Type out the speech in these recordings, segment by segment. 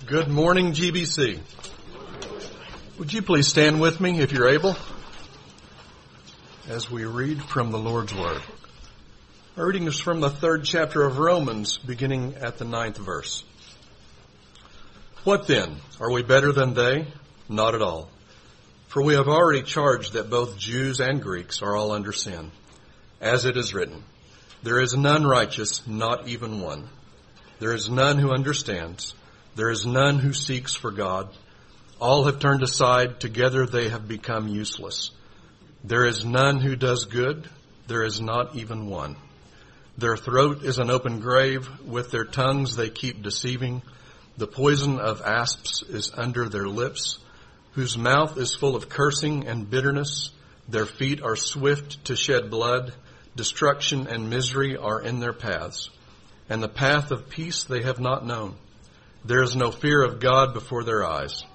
Good morning, GBC. Would you please stand with me if you're able as we read from the Lord's Word. Our reading is from the 3rd chapter of Romans, beginning at the 9th verse. What then? Are we better than they? Not at all. For we have already charged that both Jews and Greeks are all under sin. As it is written, there is none righteous, not even one. There is none who understands. There is none who seeks for God. All have turned aside. Together they have become useless. There is none who does good. There is not even one. Their throat is an open grave. With their tongues they keep deceiving. The poison of asps is under their lips, whose mouth is full of cursing and bitterness. Their feet are swift to shed blood. Destruction and misery are in their paths, and the path of peace they have not known. There is no fear of God before their eyes.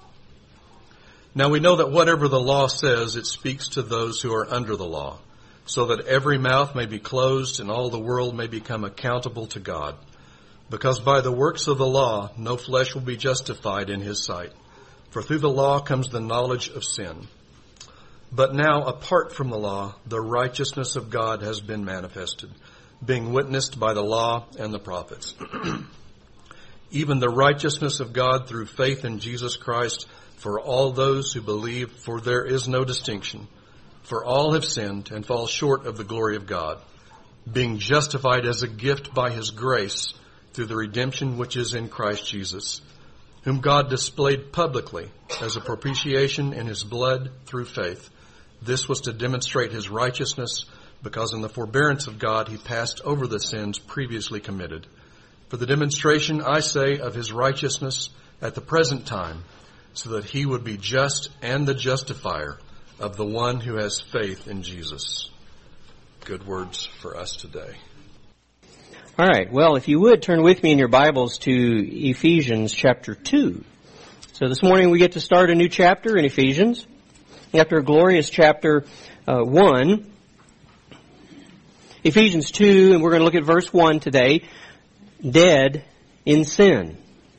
Now we know that whatever the law says, it speaks to those who are under the law, so that every mouth may be closed and all the world may become accountable to God. Because by the works of the law, no flesh will be justified in his sight. For through the law comes the knowledge of sin. But now, apart from the law, the righteousness of God has been manifested, being witnessed by the law and the prophets. Even the righteousness of God through faith in Jesus Christ for all those who believe, for there is no distinction. For all have sinned and fall short of the glory of God, being justified as a gift by his grace through the redemption which is in Christ Jesus, whom God displayed publicly as a propitiation in his blood through faith. This was to demonstrate his righteousness, because in the forbearance of God he passed over the sins previously committed. For the demonstration, I say, of his righteousness at the present time, so that he would be just and the justifier of the one who has faith in Jesus. Good words for us today. All right. Well, if you would, turn with me in your Bibles to Ephesians chapter 2. So this morning we get to start a new chapter in Ephesians. After a glorious chapter 1, Ephesians 2, and we're going to look at verse 1 today. Dead in sin.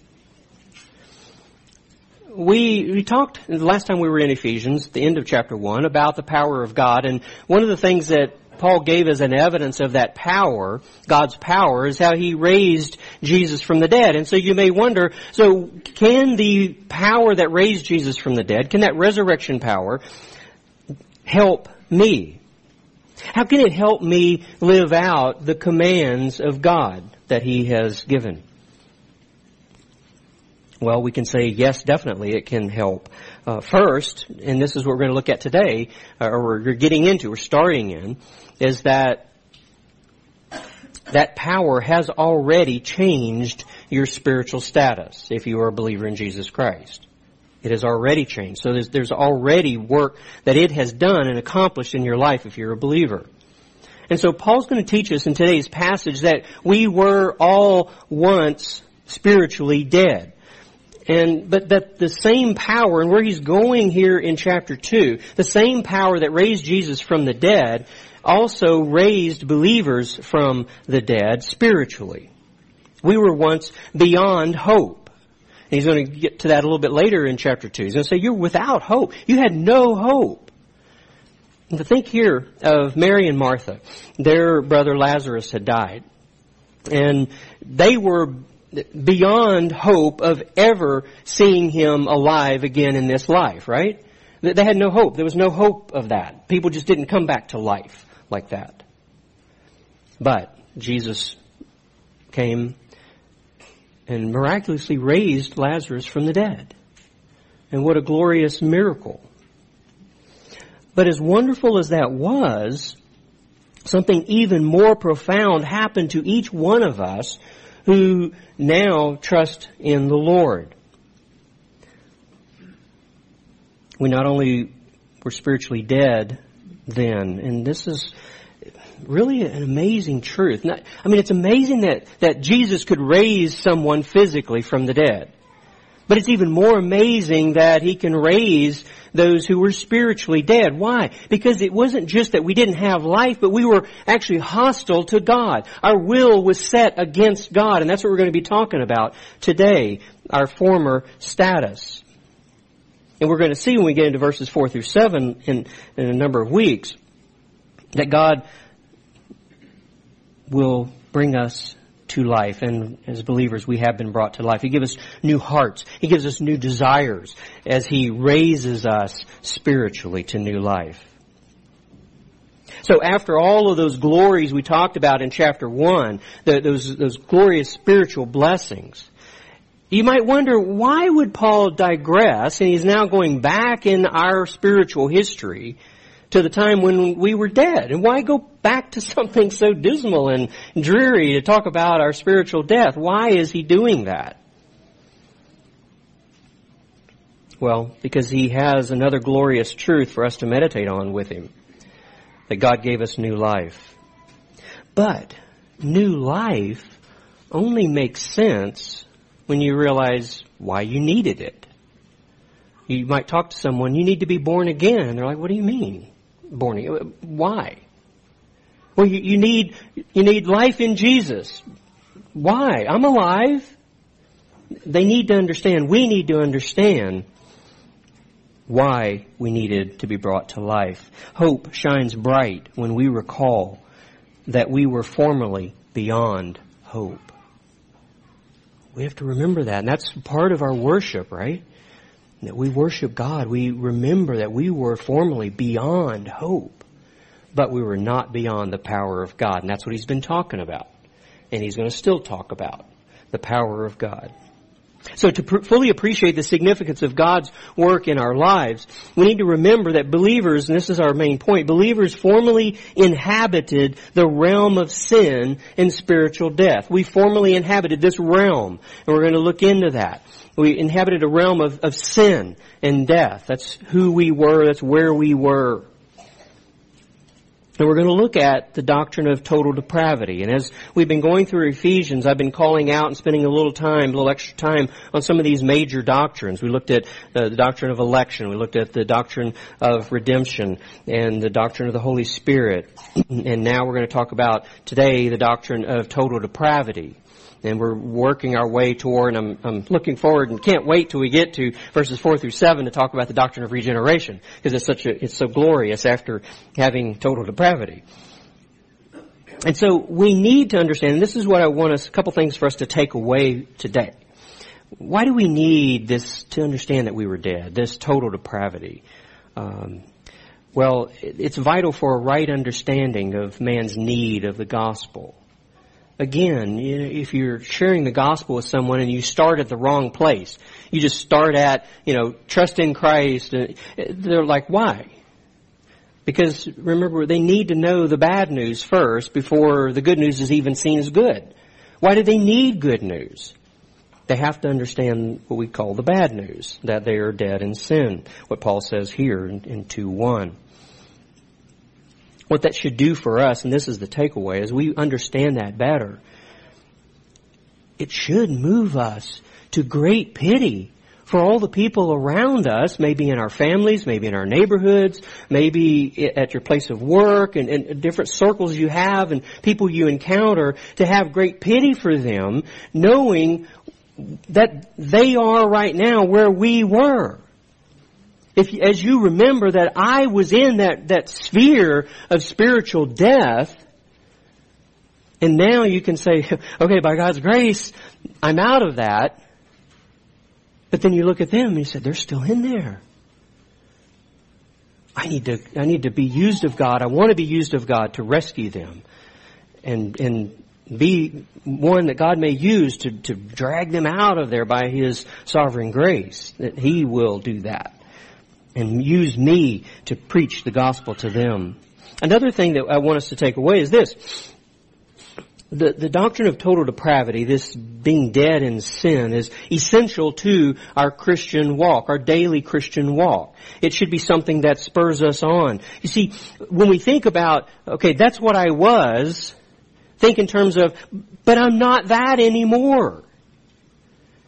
We talked the last time we were in Ephesians, the end of chapter 1, about the power of God. And one of the things that Paul gave as an evidence of that power, God's power, is how he raised Jesus from the dead. And so you may wonder, so can the power that raised Jesus from the dead, can that resurrection power help me? How can it help me live out the commands of God that he has given? Well, we can say yes, definitely it can help. First, and this is what we're going to look at today, or we're getting into, we're starting in, is that power has already changed your spiritual status if you are a believer in Jesus Christ. It has already changed. So there's already work that it has done and accomplished in your life if you're a believer. And so Paul's going to teach us in today's passage that we were all once spiritually dead. But that the same power, and where he's going here in chapter 2, the same power that raised Jesus from the dead also raised believers from the dead spiritually. We were once beyond hope. And he's going to get to that a little bit later in chapter 2. He's going to say, you're without hope. You had no hope. And to think here of Mary and Martha. Their brother Lazarus had died. And they were beyond hope of ever seeing him alive again in this life, right? They had no hope. There was no hope of that. People just didn't come back to life like that. But Jesus came and miraculously raised Lazarus from the dead. And what a glorious miracle. But as wonderful as that was, something even more profound happened to each one of us who now trust in the Lord. We not only were spiritually dead then, and this is really an amazing truth. It's amazing that Jesus could raise someone physically from the dead. But it's even more amazing that He can raise those who were spiritually dead. Why? Because it wasn't just that we didn't have life, but we were actually hostile to God. Our will was set against God, and that's what we're going to be talking about today, our former status. And we're going to see when we get into verses 4 through 7 in a number of weeks that God will bring us to life. And as believers, we have been brought to life. He gives us new hearts. He gives us new desires as He raises us spiritually to new life. So after all of those glories we talked about in chapter 1, those glorious spiritual blessings, you might wonder, why would Paul digress, and he's now going back in our spiritual history to the time when we were dead? And why go back to something so dismal and dreary to talk about our spiritual death? Why is he doing that? Well, because he has another glorious truth for us to meditate on with him. That God gave us new life. But new life only makes sense when you realize why you needed it. You might talk to someone, you need to be born again. And they're like, what do you mean? Born again? Why? Well, you need life in Jesus. Why? I'm alive. They need to understand, we need to understand why we needed to be brought to life. Hope shines bright when we recall that we were formerly beyond hope. We have to remember that, and that's part of our worship, right? That we worship God. We remember that we were formerly beyond hope, but we were not beyond the power of God. And that's what he's been talking about. And he's going to still talk about the power of God. So to fully appreciate the significance of God's work in our lives, we need to remember that believers, and this is our main point, believers formerly inhabited the realm of sin and spiritual death. We formerly inhabited this realm, and we're going to look into that. We inhabited a realm of sin and death. That's who we were. That's where we were. And we're going to look at the doctrine of total depravity. And as we've been going through Ephesians, I've been calling out and spending a little extra time on some of these major doctrines. We looked at the doctrine of election. We looked at the doctrine of redemption and the doctrine of the Holy Spirit. And now we're going to talk about today the doctrine of total depravity. And we're working our way toward, and I'm looking forward and can't wait till we get to verses 4 through 7 to talk about the doctrine of regeneration, because it's so glorious after having total depravity. And so we need to understand, and this is what I want us, a couple things for us to take away today. Why do we need this to understand that we were dead, this total depravity? Well, it's vital for a right understanding of man's need of the gospel. Again, if you're sharing the gospel with someone and you start at the wrong place, you just start at, trust in Christ, they're like, why? Because remember, they need to know the bad news first before the good news is even seen as good. Why do they need good news? They have to understand what we call the bad news, that they are dead in sin, what Paul says here in 2:1. What that should do for us, and this is the takeaway, as we understand that better, it should move us to great pity for all the people around us, maybe in our families, maybe in our neighborhoods, maybe at your place of work, and different circles you have and people you encounter, to have great pity for them, that they are right now where we were. As you remember that I was in that sphere of spiritual death, and now you can say, okay, by God's grace, I'm out of that. But then you look at them and you say, they're still in there. I need to be used of God. I want to be used of God to rescue them. And be one that God may use to drag them out of there by His sovereign grace. That He will do that. And use me to preach the gospel to them. Another thing that I want us to take away is this. The doctrine of total depravity, this being dead in sin, is essential to our Christian walk, our daily Christian walk. It should be something that spurs us on. You see, when we think about, okay, that's what I was, – think in terms of, but I'm not that anymore.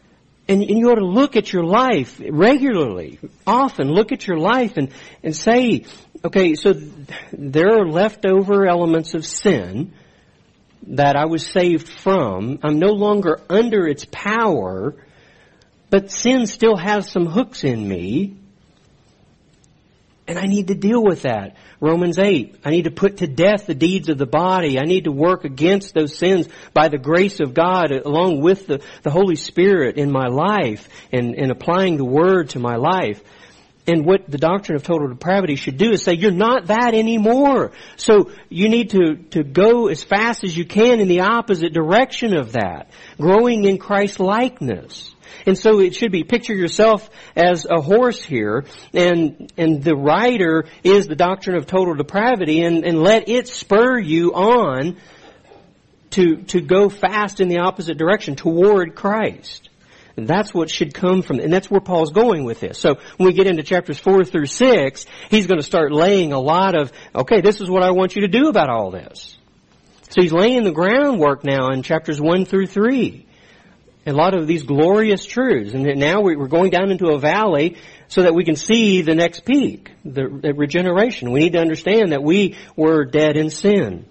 And you ought to look at your life regularly, often look at your life and say, okay, so there are leftover elements of sin that I was saved from. I'm no longer under its power, but sin still has some hooks in me. And I need to deal with that. Romans 8. I need to put to death the deeds of the body. I need to work against those sins by the grace of God along with the Holy Spirit in my life and applying the Word to my life. And what the doctrine of total depravity should do is say, you're not that anymore. So you need to go as fast as you can in the opposite direction of that. Growing in Christ's likeness. And so it should be, picture yourself as a horse here, and the rider is the doctrine of total depravity, and let it spur you on to go fast in the opposite direction toward Christ. And that's what should come from, and that's where Paul's going with this. So when we get into chapters 4 through 6, he's going to start laying a lot of, okay, this is what I want you to do about all this. So he's laying the groundwork now in chapters 1 through 3. A lot of these glorious truths. And now we're going down into a valley so that we can see the next peak, the regeneration. We need to understand that we were dead in sin.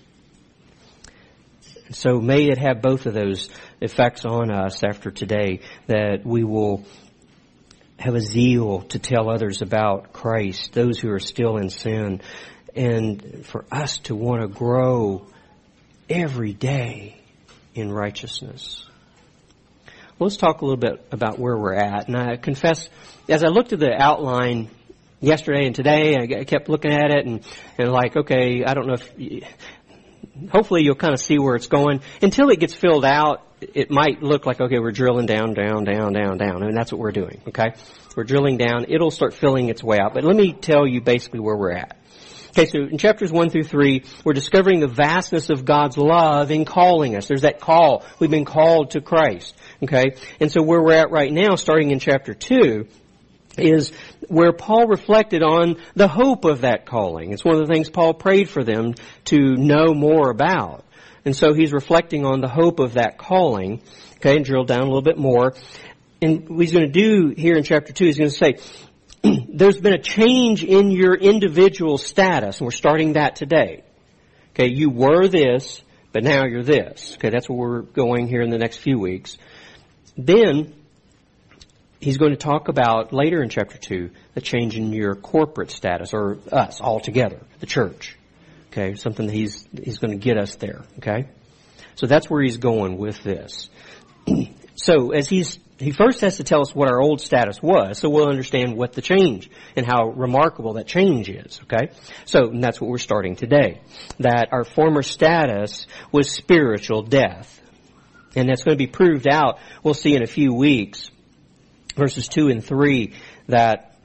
So may it have both of those effects on us after today, that we will have a zeal to tell others about Christ, those who are still in sin, and for us to want to grow every day in righteousness. Well, let's talk a little bit about where we're at. And I confess, as I looked at the outline yesterday and today, I kept looking at it and like, okay, I don't know if, hopefully you'll kind of see where it's going. Until it gets filled out, it might look like, okay, we're drilling down. I mean, that's what we're doing, okay? We're drilling down. It'll start filling its way out. But let me tell you basically where we're at. Okay, so in chapters 1 through 3, we're discovering the vastness of God's love in calling us. There's that call. We've been called to Christ. Okay? And so where we're at right now, starting in chapter 2, is where Paul reflected on the hope of that calling. It's one of the things Paul prayed for them to know more about. And so he's reflecting on the hope of that calling. Okay, and drill down a little bit more. And what he's going to do here in chapter 2, he's going to say, there's been a change in your individual status, and we're starting that today. Okay, you were this, but now you're this. Okay, that's where we're going here in the next few weeks. Then, he's going to talk about, later in chapter 2, the change in your corporate status, or us all together, the church. Okay, something that he's going to get us there. Okay, so that's where he's going with this. So, as he first has to tell us what our old status was, so we'll understand what the change and how remarkable that change is, okay? So, and that's what we're starting today. That our former status was spiritual death. And that's going to be proved out, we'll see in a few weeks, verses 2 and 3, that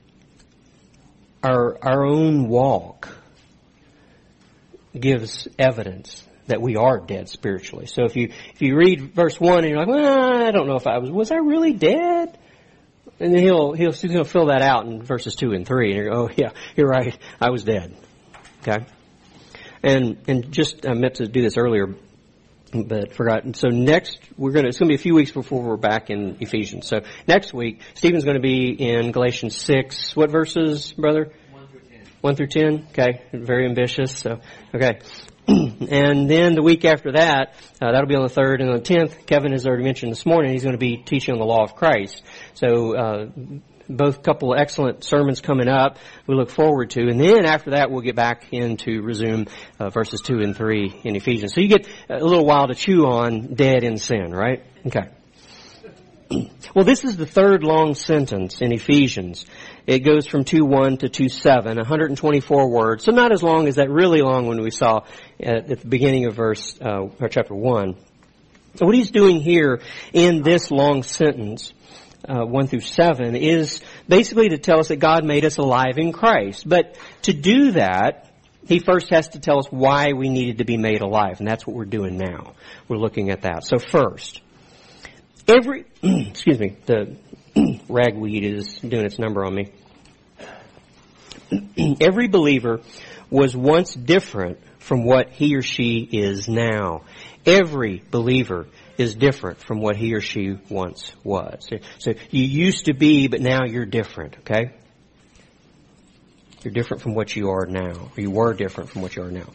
our own walk gives evidence that we are dead spiritually. So if you read verse 1 and you're like, well, I don't know if was I really dead? And then he's going to fill that out in verses 2 and 3. And you go, oh yeah, you're right, I was dead. Okay? And just, I meant to do this earlier, but forgot. So next, it's going to be a few weeks before we're back in Ephesians. So next week, Stephen's going to be in Galatians 6. What verses, brother? 1 through 10. 1 through 10? Okay. Very ambitious. So, okay. And then the week after that, that'll be on the 3rd and on the 10th. Kevin has already mentioned this morning, he's going to be teaching on the law of Christ. So, both couple of excellent sermons coming up we look forward to. And then after that, we'll get back in to resume verses 2 and 3 in Ephesians. So you get a little while to chew on dead in sin, right? Okay. Well, this is the third long sentence in Ephesians. It goes from 2:1 to 2:7, 124 words. So not as long as that really long one we saw at the beginning of or chapter 1. So what he's doing here in this long sentence, 1 through 7, is basically to tell us that God made us alive in Christ. But to do that, he first has to tell us why we needed to be made alive. And that's what we're doing now. We're looking at that. So first, excuse me, the ragweed is doing its number on me. Every believer was once different from what he or she is now. Every believer is different from what he or she once was. So you used to be, but now you're different, okay? You're different from what you are now. Or you were different from what you are now.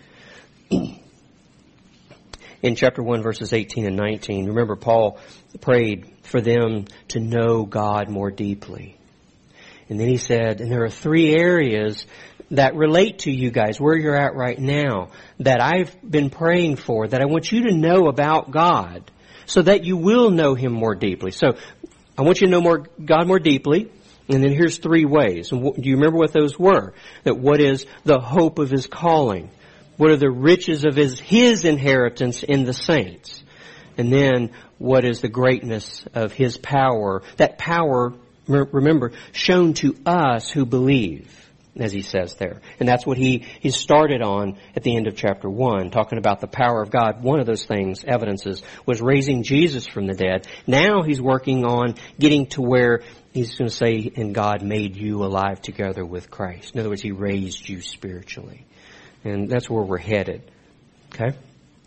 In chapter 1, verses 18 and 19, remember Paul prayed for them to know God more deeply. And then he said, and there are 3 areas that relate to you guys, where you're at right now, that I've been praying for, that I want you to know about God, so that you will know Him more deeply. So, I want you to know God more deeply, and then here's 3 ways. And do you remember what those were? That what is the hope of His calling? What are the riches of His inheritance in the saints? And then, what is the greatness of His power? That power, remember, shown to us who believe, as he says there. And that's what he started on at the end of chapter 1, talking about the power of God. One of those things, evidences, was raising Jesus from the dead. Now he's working on getting to where he's going to say, and God made you alive together with Christ. In other words, He raised you spiritually. And that's where we're headed. Okay?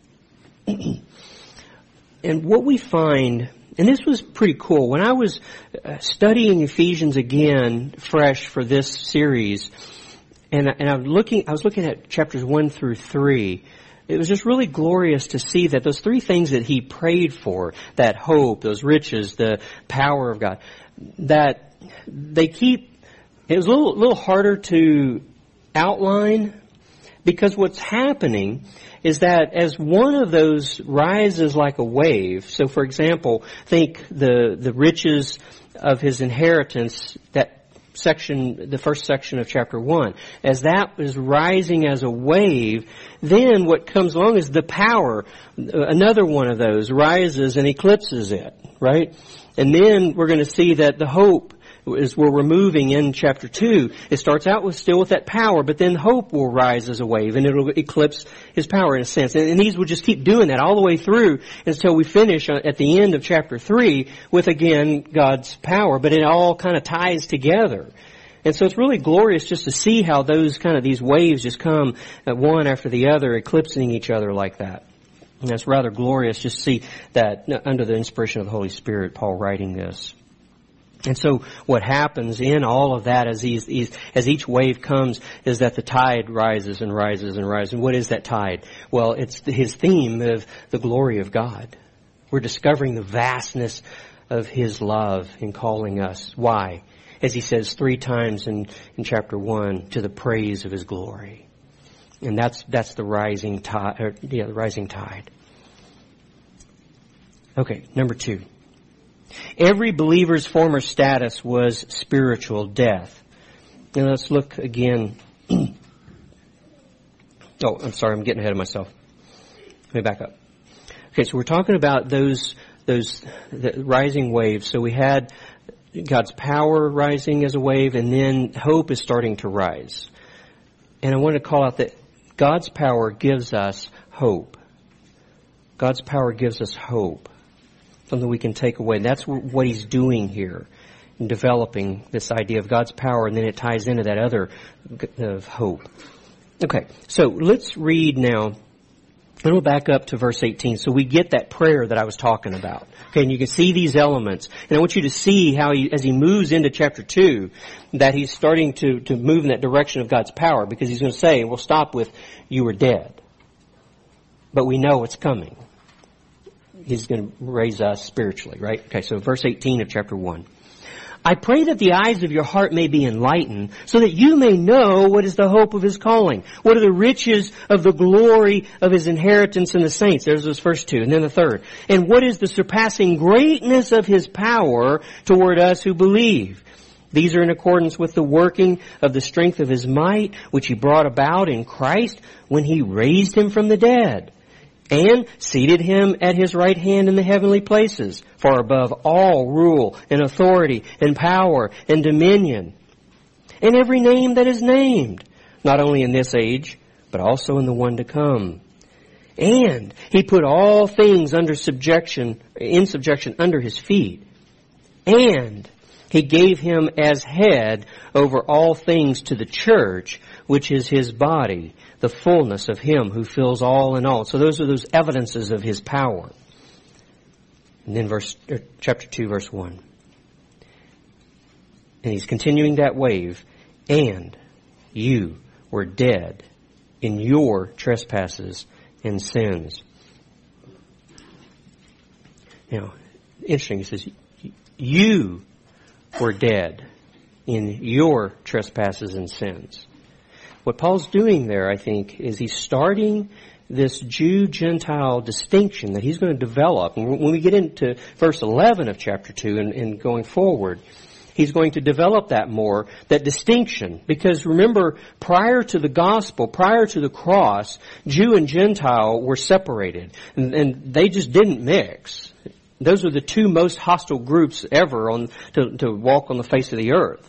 And what we find, and this was pretty cool, when I was studying Ephesians again, fresh for this series, and I was looking at chapters 1 through 3, it was just really glorious to see that those 3 things that he prayed for, that hope, those riches, the power of God, that they keep, it was a little harder to outline, because what's happening is that as one of those rises like a wave, so for example, think the riches of His inheritance, that section, the first section of chapter 1, as that is rising as a wave, then what comes along is the power, another one of those rises and eclipses it, right? And then we're going to see that the hope is where we're moving in chapter 2. It starts out still with that power, but then hope will rise as a wave and it'll eclipse His power in a sense. And these will just keep doing that all the way through until we finish at the end of chapter 3 with, again, God's power. But it all kind of ties together. And so it's really glorious just to see how these waves just come one after the other, eclipsing each other like that. And that's rather glorious just to see that under the inspiration of the Holy Spirit, Paul writing this. And so what happens in all of that as each wave comes is that the tide rises and rises and rises. And what is that tide? Well, it's his theme of the glory of God. We're discovering the vastness of His love in calling us. Why? As he says 3 times in chapter 1, to the praise of His glory. And that's the rising tide, the rising tide. Okay, number 2. Every believer's former status was spiritual death. Now let's look again. Oh, I'm sorry, I'm getting ahead of myself. Let me back up. Okay, so we're talking about the rising waves. So we had God's power rising as a wave, and then hope is starting to rise. And I want to call out that God's power gives us hope. God's power gives us hope. Something we can take away. That's what He's doing here in developing this idea of God's power, and then it ties into that other of hope. Okay, so let's read now. And we'll back up to verse 18 so we get that prayer that I was talking about. Okay, and you can see these elements. And I want you to see how as he moves into chapter 2, that he's starting to move in that direction of God's power, because he's going to say, we'll stop with, you were dead. But we know it's coming. He's going to raise us spiritually, right? Okay, so verse 18 of chapter 1. I pray that the eyes of your heart may be enlightened, so that you may know what is the hope of His calling. What are the riches of the glory of His inheritance in the saints? There's those first 2. And then the third. And what is the surpassing greatness of His power toward us who believe? These are in accordance with the working of the strength of His might, which He brought about in Christ when He raised Him from the dead, and seated Him at His right hand in the heavenly places, far above all rule and authority and power and dominion, and every name that is named, not only in this age, but also in the one to come. And He put all things in subjection under His feet. And He gave Him as head over all things to the church, which is His body, the fullness of Him who fills all in all. So those are those evidences of His power. And then chapter 2, verse 1. And he's continuing that wave. And you were dead in your trespasses and sins. Now, interesting, he says, you were dead in your trespasses and sins. What Paul's doing there, I think, is he's starting this Jew-Gentile distinction that he's going to develop. And when we get into verse 11 of chapter 2 and going forward, he's going to develop that more, that distinction. Because remember, prior to the gospel, prior to the cross, Jew and Gentile were separated. And they just didn't mix. Those were the two most hostile groups ever to walk on the face of the earth.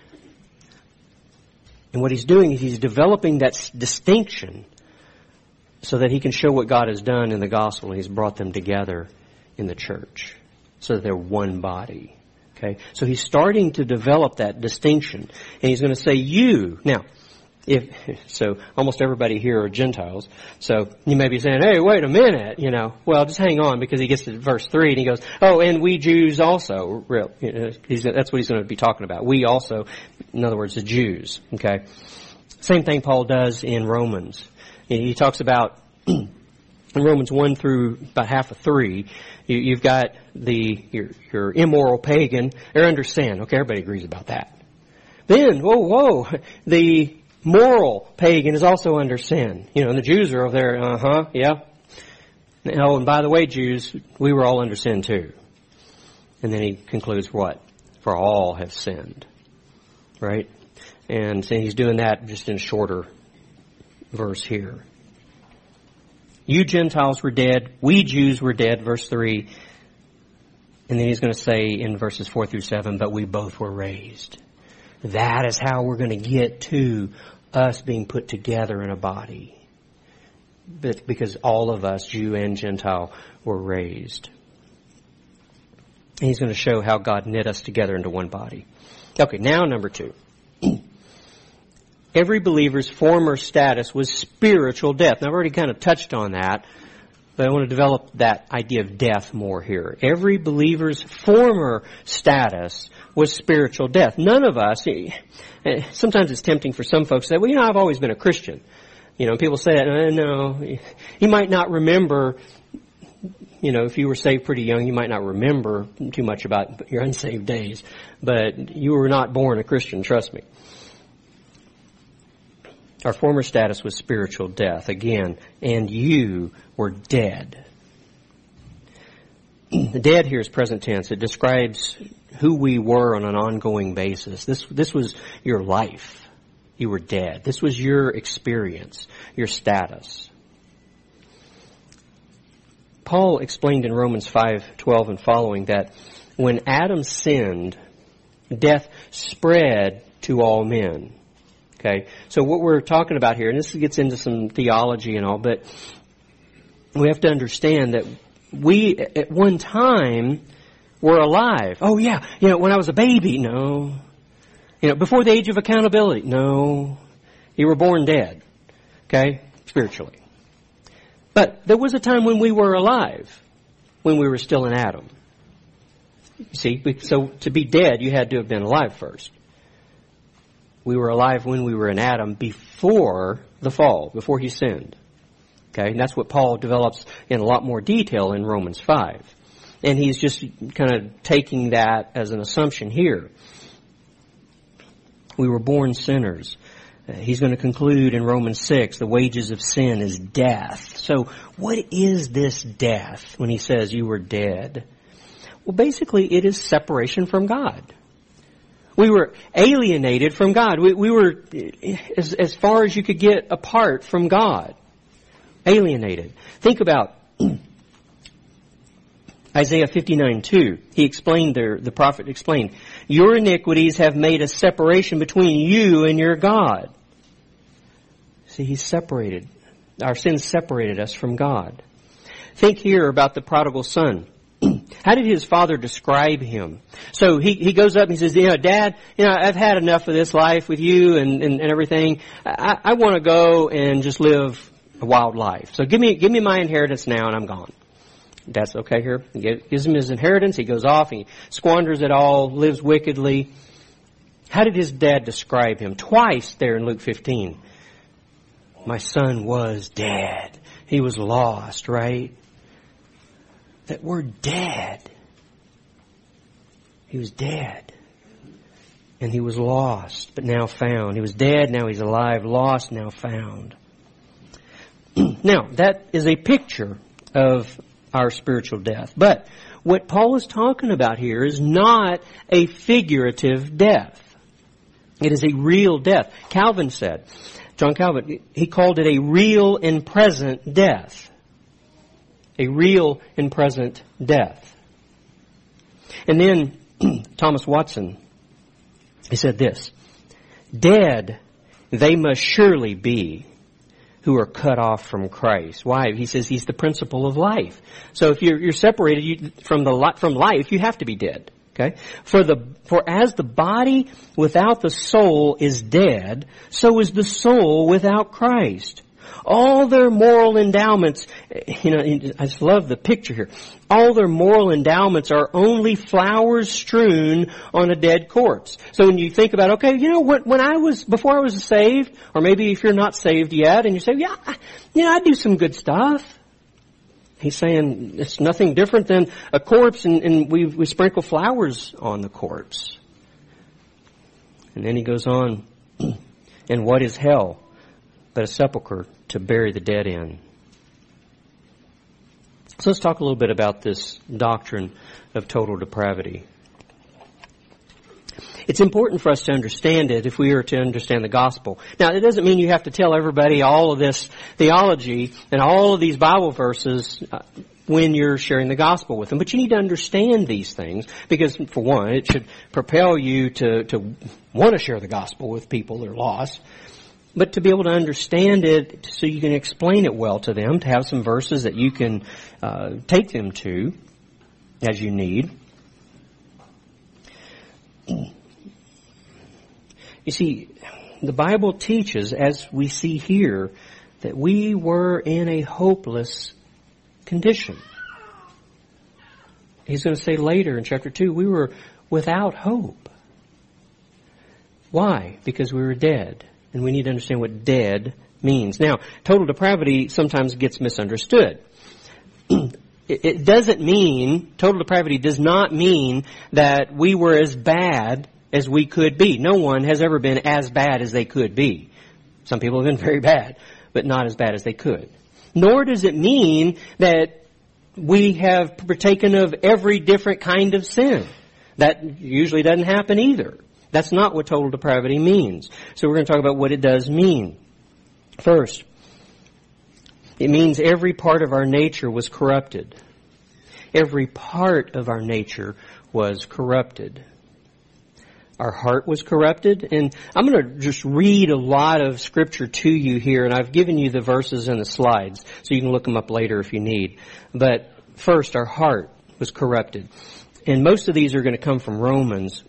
And what he's doing is he's developing that distinction so that he can show what God has done in the gospel. He's brought them together in the church so that they're one body. Okay? So he's starting to develop that distinction. And he's going to say, you. Now, so almost everybody here are Gentiles. So you may be saying, hey, wait a minute, Well, just hang on, because he gets to verse 3 and he goes, oh, and we Jews also. That's what he's going to be talking about. We also, in other words, the Jews. Okay? Same thing Paul does in Romans. He talks about, in Romans 1 through about half of 3, you've got your immoral pagan. They're under sin. Okay, everybody agrees about that. Then, the moral pagan is also under sin. And the Jews are over there, yeah. Oh, and by the way, Jews, we were all under sin too. And then he concludes what? For all have sinned. Right? And so he's doing that just in a shorter verse here. You Gentiles were dead. We Jews were dead, verse 3. And then he's going to say in verses 4 through 7, but we both were raised. That is how we're going to get to us being put together in a body. But because all of us, Jew and Gentile, were raised. And he's going to show how God knit us together into one body. Okay, now number 2. Every believer's former status was spiritual death. Now, I've already kind of touched on that, but I want to develop that idea of death more here. Every believer's former status was spiritual death. None of us, sometimes it's tempting for some folks to say, well, I've always been a Christian. People say that, no, you might not remember, if you were saved pretty young, you might not remember too much about your unsaved days, but you were not born a Christian, trust me. Our former status was spiritual death, again, and you were dead. The dead here is present tense. It describes who we were on an ongoing basis. This was your life. You were dead. This was your experience, your status. Paul explained in Romans 5:12 and following that when Adam sinned, death spread to all men. Okay, so what we're talking about here, and this gets into some theology and all, but we have to understand that we at one time were alive. Oh yeah, when I was a baby, no. Before the age of accountability, no. You were born dead, okay, spiritually. But there was a time when we were alive, when we were still in Adam. You see, so to be dead, you had to have been alive first. We were alive when we were in Adam before the fall, before he sinned. Okay, and that's what Paul develops in a lot more detail in Romans 5. And he's just kind of taking that as an assumption here. We were born sinners. He's going to conclude in Romans 6, the wages of sin is death. So what is this death when he says you were dead? Well, basically it is separation from God. We were alienated from God. We were as far as you could get apart from God. Alienated. Think about Isaiah 59:2. He explained there, the prophet explained, your iniquities have made a separation between you and your God. See, he's separated. Our sins separated us from God. Think here about the prodigal son. How did his father describe him? So he goes up and he says, Dad, I've had enough of this life with you and everything. I want to go and just live a wild life. So give me my inheritance now and I'm gone. Dad's okay here. He gives him his inheritance. He goes off. He squanders it all, lives wickedly. How did his dad describe him? Twice there in Luke 15. My son was dead. He was lost, right? That word dead. He was dead. And he was lost, but now found. He was dead, now he's alive. Lost, now found. Now, that is a picture of our spiritual death. But what Paul is talking about here is not a figurative death. It is a real death. Calvin said, John Calvin, he called it a real and present death. A real and present death. And then Thomas Watson, he said this, dead they must surely be who are cut off from Christ. Why? He says he's the principle of life. So if you're separated from life, you have to be dead. Okay? For as the body without the soul is dead, so is the soul without Christ. All their moral endowments, I just love the picture here. All their moral endowments are only flowers strewn on a dead corpse. So when you think about, okay, before I was saved, or maybe if you're not saved yet, and you say, I do some good stuff. He's saying it's nothing different than a corpse, and we sprinkle flowers on the corpse. And then he goes on, and what is hell but a sepulcher to bury the dead in? So let's talk a little bit about this doctrine of total depravity. It's important for us to understand it if we are to understand the gospel. Now, it doesn't mean you have to tell everybody all of this theology and all of these Bible verses when you're sharing the gospel with them. But you need to understand these things because, for one, it should propel you to want to share the gospel with people that are lost. But to be able to understand it so you can explain it well to them, to have some verses that you can take them to as you need. You see, the Bible teaches, as we see here, that we were in a hopeless condition. He's going to say later in chapter 2, we were without hope. Why? Because we were dead. And we need to understand what dead means. Now, total depravity sometimes gets misunderstood. It doesn't mean, total depravity does not mean that we were as bad as we could be. No one has ever been as bad as they could be. Some people have been very bad, but not as bad as they could. Nor does it mean that we have partaken of every different kind of sin. That usually doesn't happen either. That's not what total depravity means. So we're going to talk about what it does mean. First, it means every part of our nature was corrupted. Every part of our nature was corrupted. Our heart was corrupted. And I'm going to just read a lot of scripture to you here, and I've given you the verses in the slides, so you can look them up later if you need. But first, our heart was corrupted. And most of these are going to come from Romans.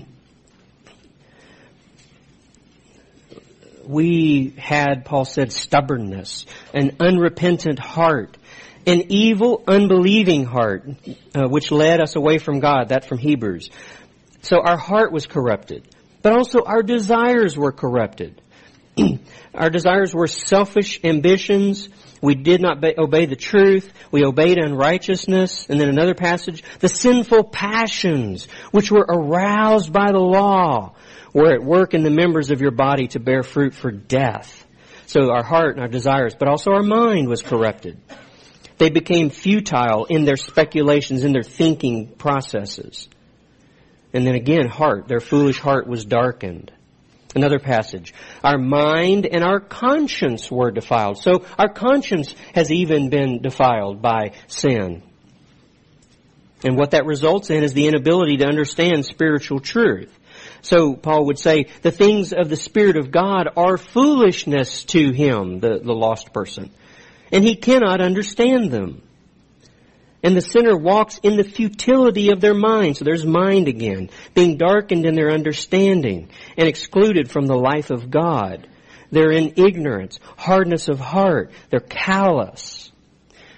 We had, Paul said, stubbornness, an unrepentant heart, an evil, unbelieving heart, which led us away from God. That from Hebrews. So our heart was corrupted, but also our desires were corrupted. Our desires were selfish ambitions. We did not obey the truth. We obeyed unrighteousness. And then another passage, the sinful passions, which were aroused by the law, were at work in the members of your body to bear fruit for death. So our heart and our desires, but also our mind was corrupted. They became futile in their speculations, in their thinking processes. And then again, their foolish heart was darkened. Another passage, our mind and our conscience were defiled. So our conscience has even been defiled by sin. And what that results in is the inability to understand spiritual truth. So Paul would say, the things of the Spirit of God are foolishness to him, the lost person. And he cannot understand them. And the sinner walks in the futility of their mind. So there's mind again. Being darkened in their understanding and excluded from the life of God. They're in ignorance, hardness of heart. They're callous.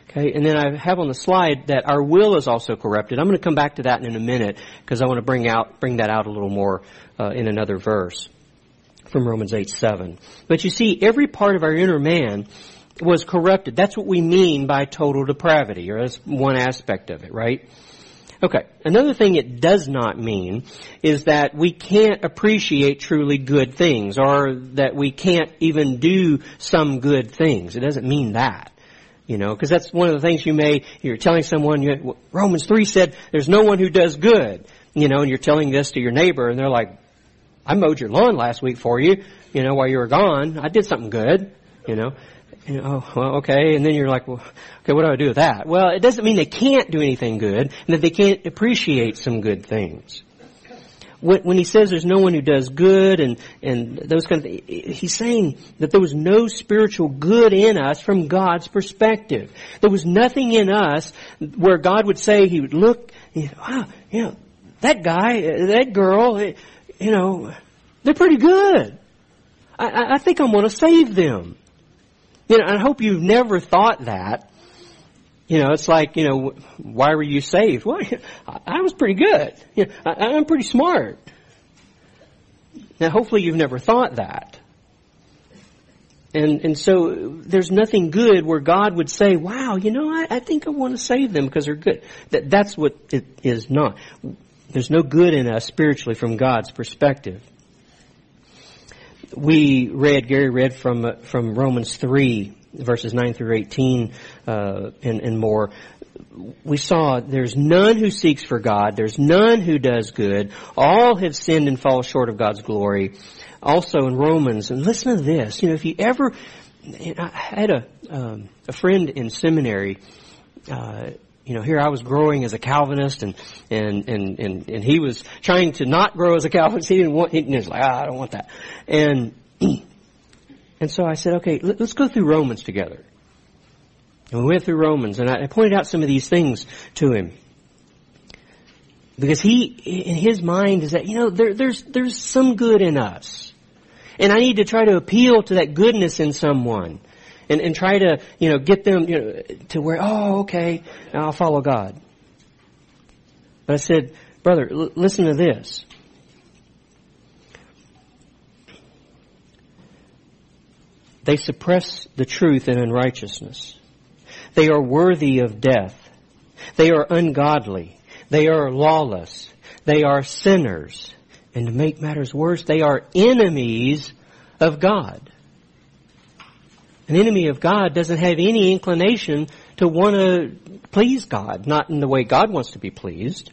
Okay, and then I have on the slide that our will is also corrupted. I'm going to come back to that in a minute because I want to bring that out a little more in another verse from Romans 8:7. But you see, every part of our inner man was corrupted. That's what we mean by total depravity, or that's one aspect of it, right? Okay, another thing it does not mean is that we can't appreciate truly good things, or that we can't even do some good things. It doesn't mean that. You know, because that's one of the things you're telling someone, Romans 3 said there's no one who does good, you know, and you're telling this to your neighbor and they're like, I mowed your lawn last week for you, you know, while you were gone. I did something good, you know. And, oh, well, okay. And then you're like, well, okay, what do I do with that? Well, it doesn't mean they can't do anything good and that they can't appreciate some good things. When he says there's no one who does good and those kind of things, he's saying that there was no spiritual good in us from God's perspective. There was nothing in us where God would say, he would look, wow, you know, that guy, that girl, you know, they're pretty good. I think I'm going to save them. You know, I hope you've never thought that. You know, it's like, you know, why were you saved? Well, I was pretty good. You know, I'm pretty smart. Now, hopefully you've never thought that. And so there's nothing good where God would say, wow, you know, I think I want to save them because they're good. That's what it is not. There's no good in us spiritually from God's perspective. Gary read from Romans 3, verses 9 through 18, and more. We saw there's none who seeks for God. There's none who does good. All have sinned and fall short of God's glory. Also in Romans, and listen to this, you know, if you ever, I had a friend in seminary, you know, here I was growing as a Calvinist and he was trying to not grow as a Calvinist. He was like, I don't want that. And so I said, okay, let's go through Romans together. And we went through Romans and I pointed out some of these things to him. Because in his mind is that, you know, there's some good in us. And I need to try to appeal to that goodness in someone. And try to, you know, get them, you know, to where, oh, okay, now I'll follow God. But I said, brother, listen to this. They suppress the truth in unrighteousness. They are worthy of death. They are ungodly. They are lawless. They are sinners. And to make matters worse, they are enemies of God. An enemy of God doesn't have any inclination to want to please God, not in the way God wants to be pleased.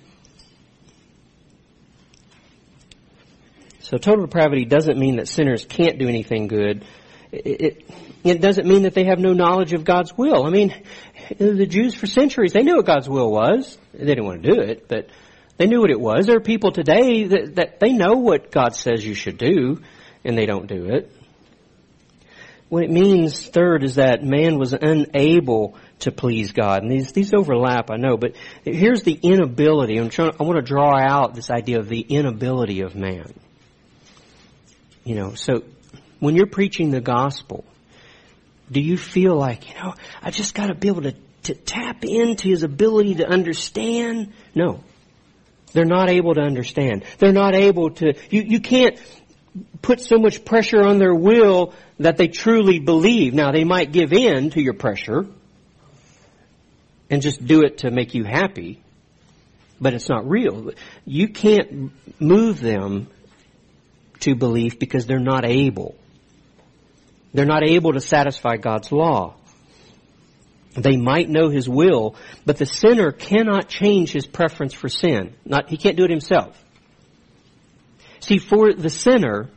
So total depravity doesn't mean that sinners can't do anything good. It doesn't mean that they have no knowledge of God's will. I mean, the Jews for centuries, they knew what God's will was. They didn't want to do it, but they knew what it was. There are people today that they know what God says you should do, and they don't do it. What it means, third, is that man was unable to please God. And these overlap, I know, but here's the inability. I want to draw out this idea of the inability of man. You know, so when you're preaching the gospel, do you feel like, you know, I just got to be able to tap into his ability to understand? No. They're not able to understand. They're not able to, you can't put so much pressure on their will that they truly believe. Now, they might give in to your pressure and just do it to make you happy, but it's not real. You can't move them to belief because they're not able. They're not able to satisfy God's law. They might know his will, but the sinner cannot change his preference for sin. He can't do it himself. See, for the sinner,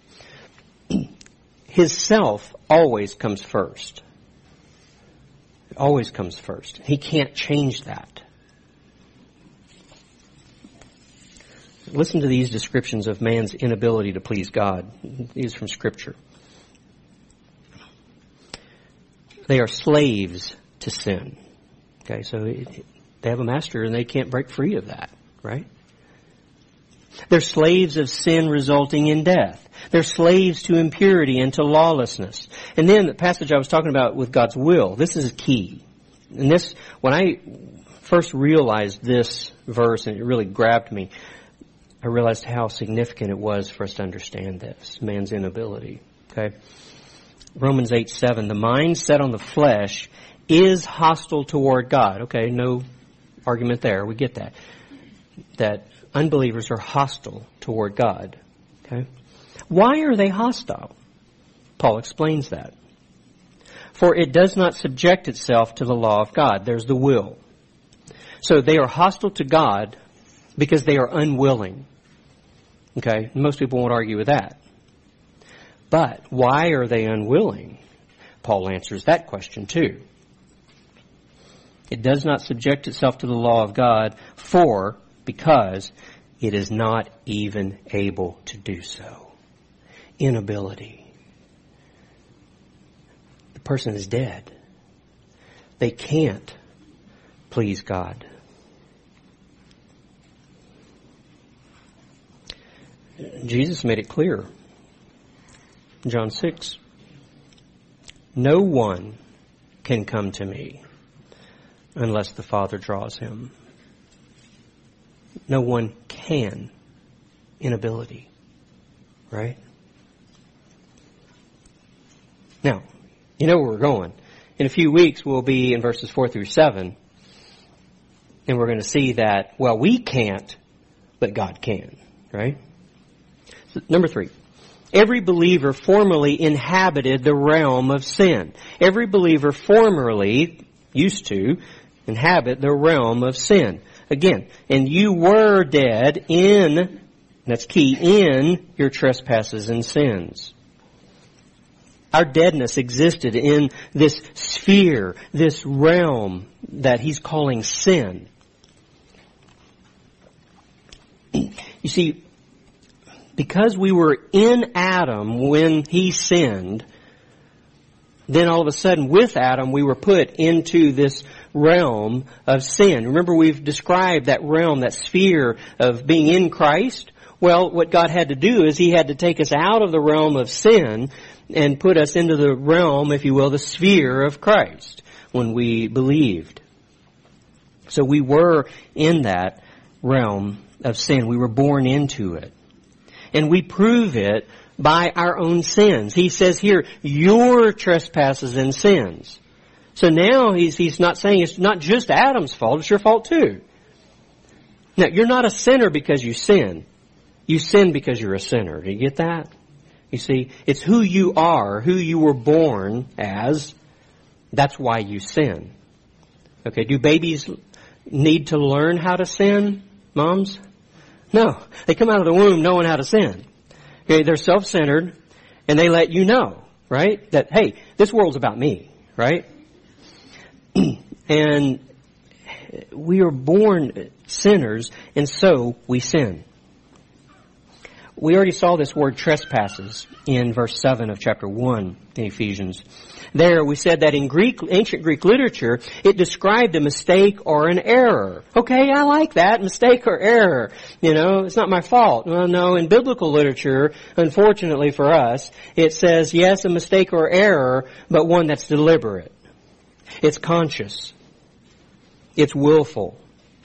his self always comes first. It always comes first. He can't change that. Listen to these descriptions of man's inability to please God. These are from Scripture. They are slaves to sin. Okay, so they have a master and they can't break free of that, right? They're slaves of sin resulting in death. They're slaves to impurity and to lawlessness. And then the passage I was talking about with God's will, this is key. And this, when I first realized this verse, and it really grabbed me, I realized how significant it was for us to understand this, man's inability. Okay? Romans 8:7, the mind set on the flesh is hostile toward God. Okay, no argument there. We get that. That unbelievers are hostile toward God. Okay? Why are they hostile? Paul explains that. For it does not subject itself to the law of God. There's the will. So they are hostile to God because they are unwilling. Okay? Most people won't argue with that. But why are they unwilling? Paul answers that question too. It does not subject itself to the law of God because it is not even able to do so. Inability. The person is dead. They can't please God. Jesus made it clear. John 6. No one can come to me unless the Father draws him. No one can. Inability. Right? Now, you know where we're going. In a few weeks, we'll be in verses 4 through 7. And we're going to see that, well, we can't, but God can. Right? So, number 3. Every believer formerly inhabited the realm of sin. Every believer formerly used to inhabit the realm of sin. Again, and you were dead in, that's key, in your trespasses and sins. Our deadness existed in this sphere, this realm that he's calling sin. You see, because we were in Adam when he sinned, then all of a sudden with Adam we were put into this realm of sin. Remember, we've described that realm, that sphere of being in Christ. Well, what God had to do is he had to take us out of the realm of sin and put us into the realm, if you will, the sphere of Christ when we believed. So we were in that realm of sin. We were born into it. And we prove it by our own sins. He says here, your trespasses and sins. So now he's not saying it's not just Adam's fault, it's your fault too. Now, you're not a sinner because you sin. You sin because you're a sinner. Do you get that? You see, it's who you are, who you were born as. That's why you sin. Okay, do babies need to learn how to sin, moms? No. They come out of the womb knowing how to sin. Okay, they're self-centered, and they let you know, right? That, hey, this world's about me, right? And we are born sinners, and so we sin. We already saw this word trespasses in verse 7 of chapter 1 in Ephesians. There we said that in ancient Greek literature, it described a mistake or an error. Okay, I like that, mistake or error. You know, it's not my fault. Well, no, in biblical literature, unfortunately for us, it says, yes, a mistake or error, but one that's deliberate. It's conscious. It's willful.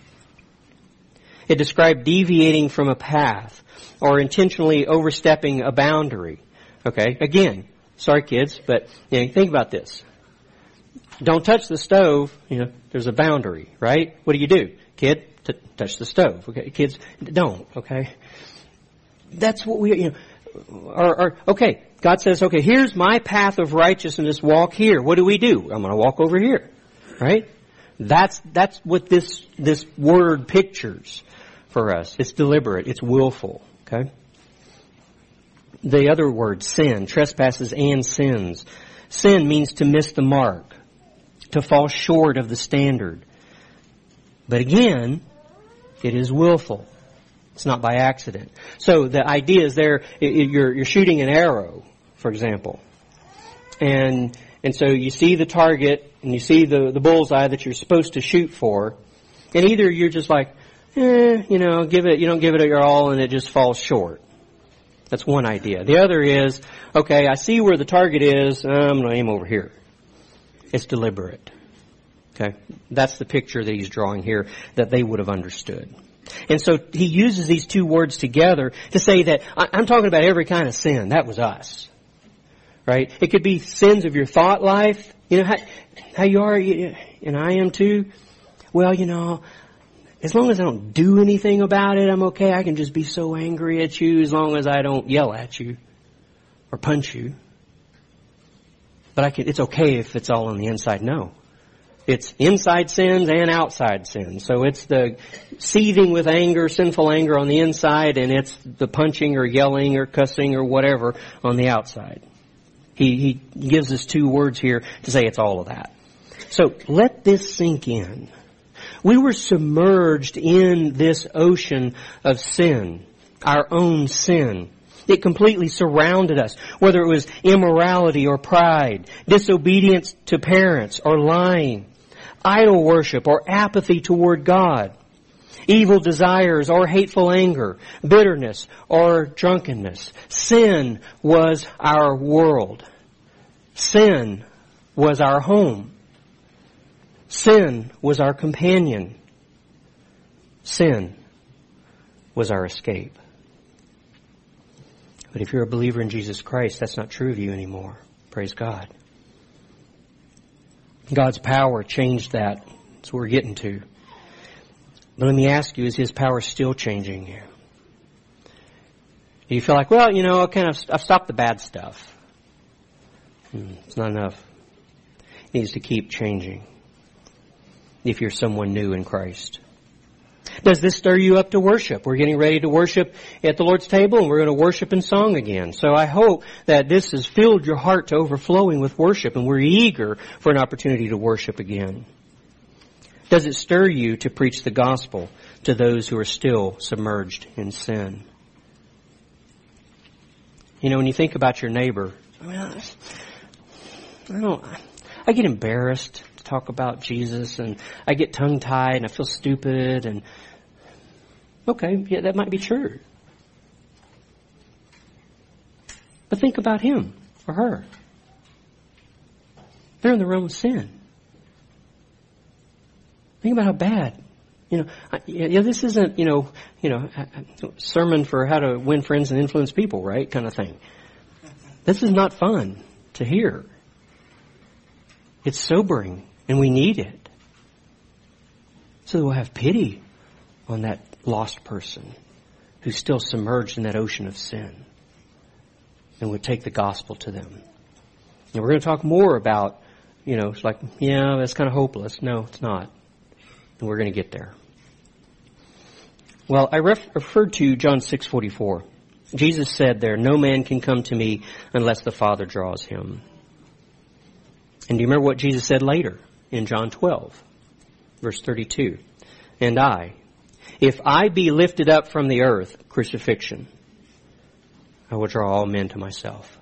It described deviating from a path or intentionally overstepping a boundary. Okay, again, sorry kids, but think about this. Don't touch the stove, there's a boundary, right? What do? Kid, touch the stove. Okay, kids, don't, okay? That's what we, okay, God says, okay, here's my path of righteousness, walk here. What do? I'm going to walk over here, right? That's what this word pictures for us. It's deliberate, it's willful, okay? The other word, sin, trespasses and sins. Sin means to miss the mark, to fall short of the standard. But again, it is willful. It's not by accident. So the idea is there, you're shooting an arrow, for example. And so you see the target and you see the bullseye that you're supposed to shoot for. And either you're just like, you don't give it your all and it just falls short. That's one idea. The other is, okay, I see where the target is, I'm going to aim over here. It's deliberate. Okay? That's the picture that he's drawing here that they would have understood. And so he uses these two words together to say that I'm talking about every kind of sin. That was us. Right? It could be sins of your thought life. You know how you are, and I am too. Well, as long as I don't do anything about it, I'm okay. I can just be so angry at you as long as I don't yell at you or punch you. But it's okay if it's all on the inside. No. It's inside sins and outside sins. So it's the seething with anger, sinful anger on the inside, and it's the punching or yelling or cussing or whatever on the outside. He gives us two words here to say it's all of that. So let this sink in. We were submerged in this ocean of sin, our own sin. It completely surrounded us, whether it was immorality or pride, disobedience to parents or lying, idol worship or apathy toward God, evil desires or hateful anger, bitterness or drunkenness. Sin was our world. Sin was our home. Sin was our companion. Sin was our escape. But if you're a believer in Jesus Christ, that's not true of you anymore. Praise God. God's power changed that. That's what we're getting to. But let me ask you, is His power still changing you? Do you feel like, well, I've stopped the bad stuff. It's not enough. It needs to keep changing if you're someone new in Christ. Does this stir you up to worship? We're getting ready to worship at the Lord's table, and we're going to worship in song again. So I hope that this has filled your heart to overflowing with worship, and we're eager for an opportunity to worship again. Does it stir you to preach the gospel to those who are still submerged in sin? When you think about your neighbor, I get embarrassed to talk about Jesus, and I get tongue-tied, and I feel stupid, and okay, yeah, that might be true. But think about him or her. They're in the realm of sin. Think about how bad. This isn't, sermon for how to win friends and influence people, right? Kind of thing. This is not fun to hear. It's sobering, and we need it. So that we'll have pity on that lost person who's still submerged in that ocean of sin. And we'll take the gospel to them. And we're going to talk more about, it's like, that's kind of hopeless. No, it's not. And we're going to get there. Well, I referred to John 6:44. Jesus said there, "No man can come to me unless the Father draws him." And do you remember what Jesus said later in John 12, verse 32? "And I, if I be lifted up from the earth," crucifixion, "I will draw all men to myself."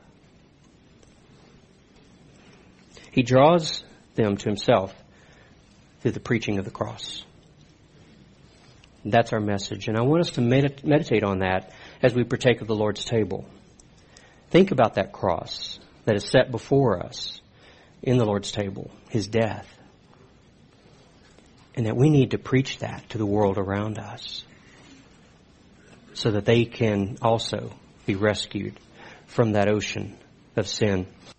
He draws them to himself through the preaching of the cross. That's our message. And I want us to meditate on that as we partake of the Lord's table. Think about that cross that is set before us in the Lord's table, His death. And that we need to preach that to the world around us so that they can also be rescued from that ocean of sin.